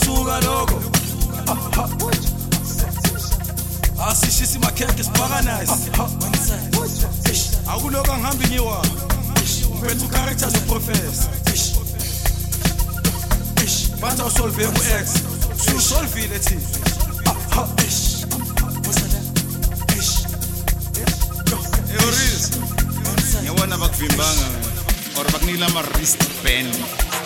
kusuka lokho asishisi makheke siparadise akuloku angihambi ngiwa ubethu character zo professor bathi awusolve mu-x susolvile thina eoris ngiyabona bakuvimbanga or bakunikela ama-wristband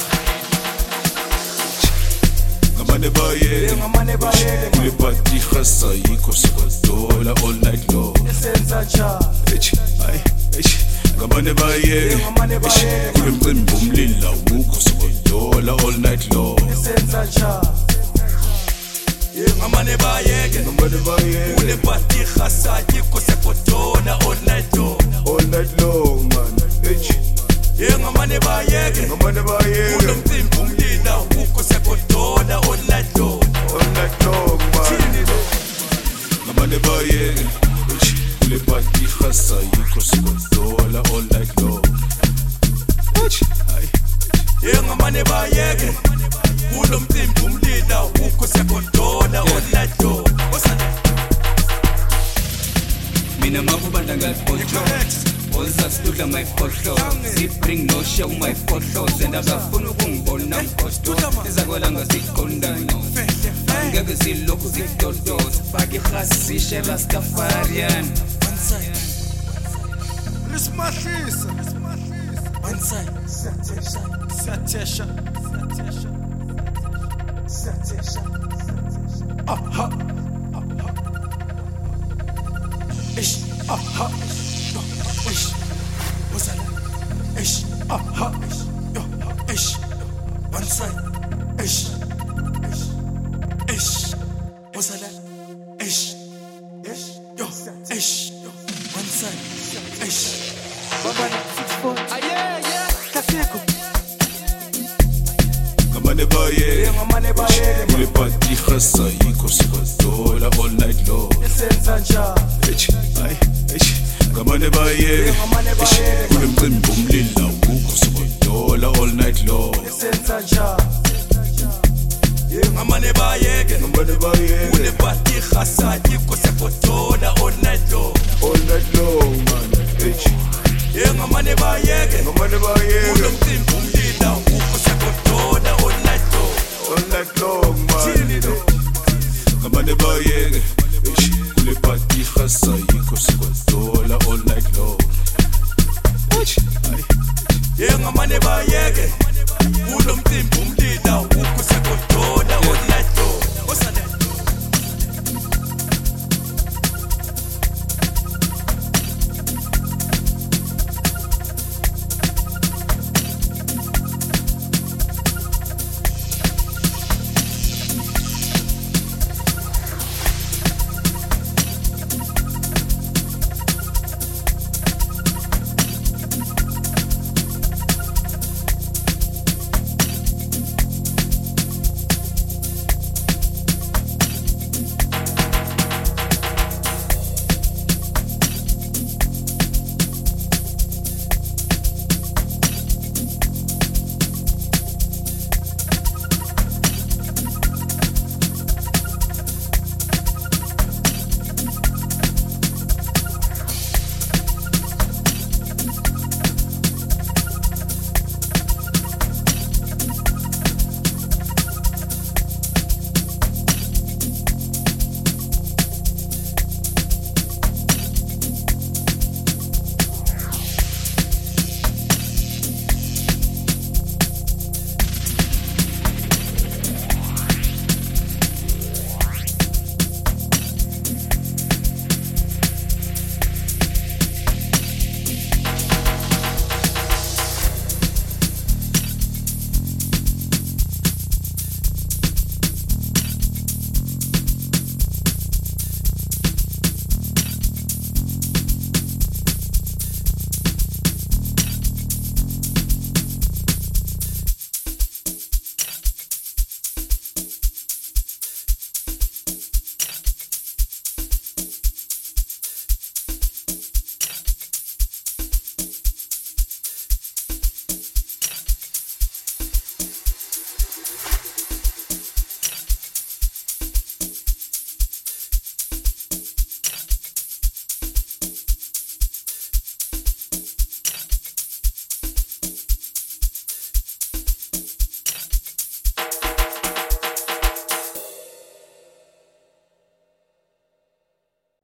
ngamane baye kule party khasa yikho sikodola all night long ngamane baye kule mcimbi umlila wukho sikodola all night long ngamane baye kule party khasa yikho sikodola all night long man ngamane baye kule mcimbi umlila wukho sikodola all night long man ngamane baye kule party khasa yikho sikodola all night long ngamane baye kule mcimbi umlila wukho sikodola all night long mina makubanda ngaphoxo ozasitudla my phoxo sibring no show my phoxos and abafuna ukungibona ngiphosto izakwelanga siqondana angeke silokhu sidodos fake khasishe rastafarian lismahlisa satesha aha ish aha ish wasala ish aha ish one side ish wasala ish yo ish one side ish Baba 64 yeah kaseko ngamane baye kule party khasa yikho sikodola all night long esenza njani ngamane baye kule mcimbi umlila wukho sikodola all night long esenza njani ngamane baye kule party khasa yikho sikodola all night long man ngamane baye kule mcimbi